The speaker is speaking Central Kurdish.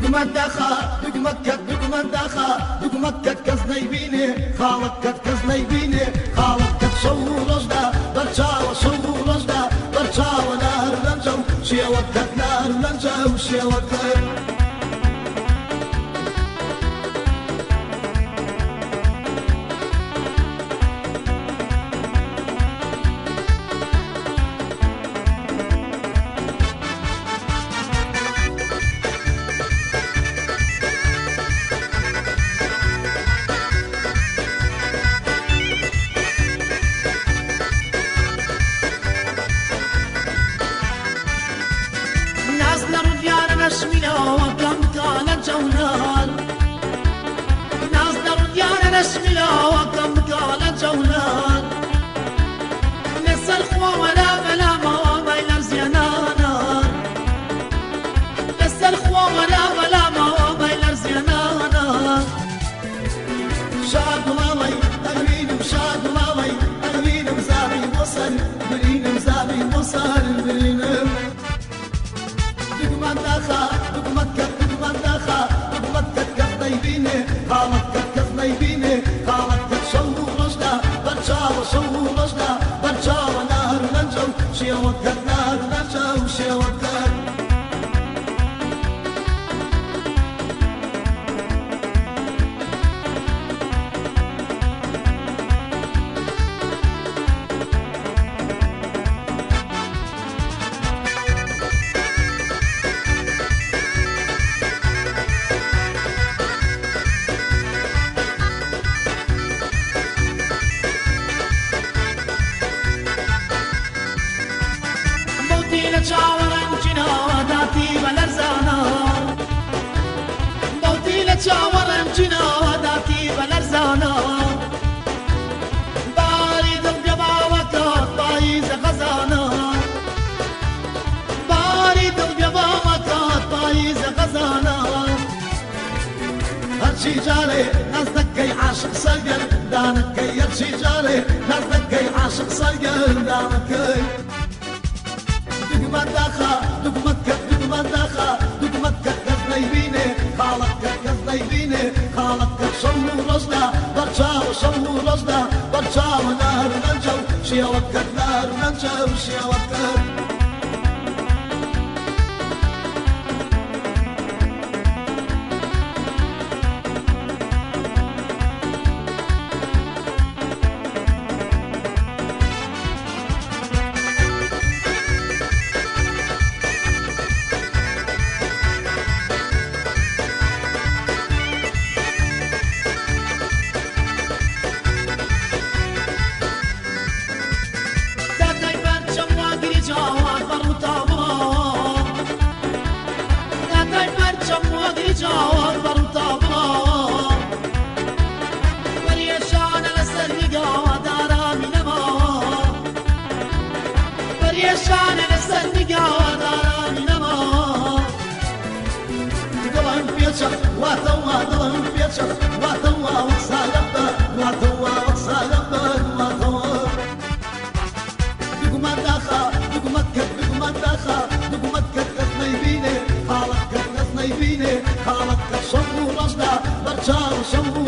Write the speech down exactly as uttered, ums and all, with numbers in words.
دخا دق مكة دق من دخا دق مكة كز نيبيني خالك كد كز نيبيني خالك كد شو رجدا برشاوة شو رجدا برشاوة نار لنجو شيوة كد نار لنجو شيوة كد نشمنا وكم كان جولان ناس در ديار نشمنا وكم كان جولان نسر خوا ولا بلا ما بين زينانا نسر خوا ولا بلا ما بين زينانا شاد ماوي أمين وشاد ماوي أمين مزابي مصر برين مزابي مصر برين دق دخا دق مكة دق دخا دق مكة كز نيبيني خالك كد كز نيبيني خالك كد شو رجدا برشاوة شو رجدا برشاوة نار ننجو شيوة كد نار ننجو شيوة كد چاورم جنا داتی بلرزانا موتی لچاورم جنا داتی بلرزانا باری دل جبا وکات پاییز غزانا باری دل جبا وکات پاییز غزانا هرشي جاري نازدكي عاشق صقر دانكي هرشي جاري نازدكي عاشق صقر دانكي دق دخا دق مكة دق دخا دق مكة كز نيبيني خالك كز نيبيني خالك كد شو رجدا برشاوة شو رجدا برشاوة نار ننجو شيوة كد نار ننجو شيوة كد جوار برطابا بريشان لسنقا دارا منما بريشان لسنقا دارا منما دلهم بيتشر واتوا دلهم بيتشر واتوا وصالبا واتوا وصالبا واتوا دق ما دخا دق مكة دق ما دخا دق مكة كز نيبيني خالك كز نيبيني خالك شو رجدا برشاو شو